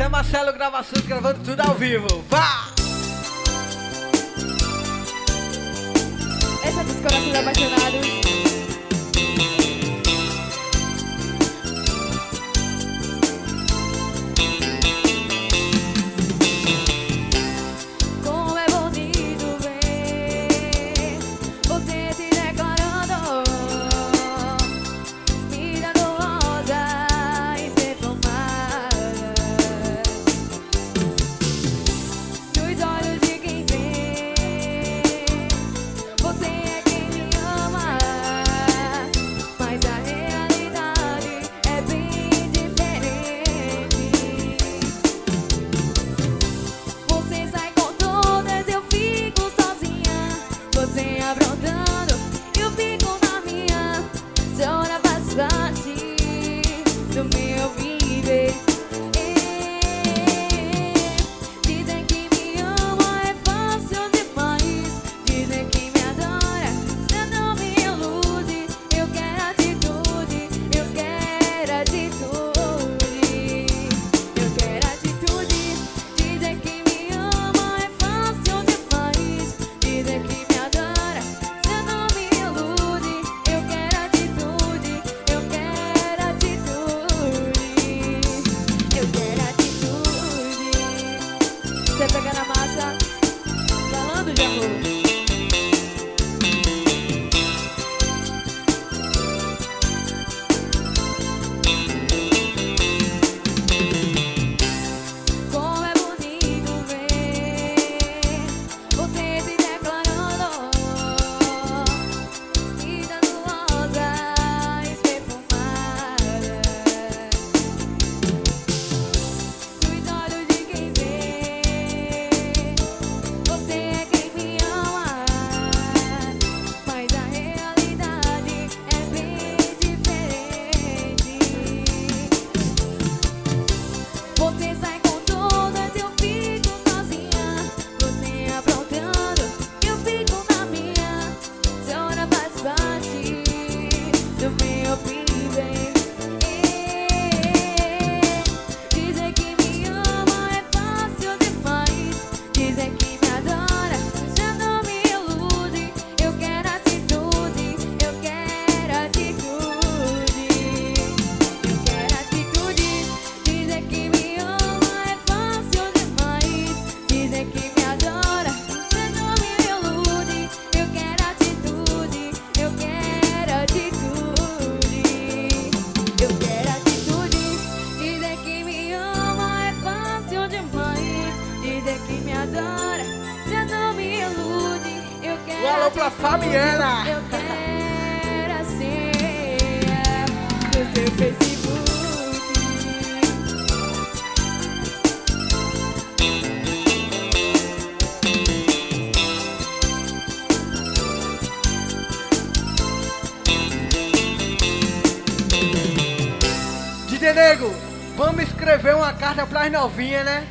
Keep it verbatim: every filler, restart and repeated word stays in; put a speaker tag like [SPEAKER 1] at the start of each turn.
[SPEAKER 1] Zé Marcelo Gravações, gravando tudo ao vivo. Vá!
[SPEAKER 2] Essa é dos corações apaixonados. Aprontando, eu fico na minha. Você olha bastante do meu viver. Dizem que me ama, é fácil demais. Dizem que me adora, você não me ilude. Eu quero atitude, eu quero atitude. Eu quero atitude. Dizem que me ama, é fácil demais. Dizem que me você pega na massa, falando de amor. Como é bonito ver você se declarando e dando rosas perfumadas nos olhos de quem vê. Você é quem me ama, mas a realidade é bem diferente. Você sai com todas, eu fico sozinha. Você aprontando, eu fico na minha. Você olha bastante do meu viver. Dizem que me ama, é fácil demais. Dizem que me adora, você não me ilude. Eu quero atitude, eu quero atitude. Eu quero atitude. Dizem que me ama, é fácil demais. Dizem que me adora, você não me ilude. Eu quero atitude, eu quero atitude. Eu quero atitude. Dizem que me ama, é fácil demais. Dizem que me adora, você não me ilude. Eu quero
[SPEAKER 1] Um alô pra
[SPEAKER 2] atitude,
[SPEAKER 1] Fabiana.
[SPEAKER 2] eu quero a senha do seu Facebook.
[SPEAKER 1] D J Nego, vamos escrever uma carta pras novinhas, né?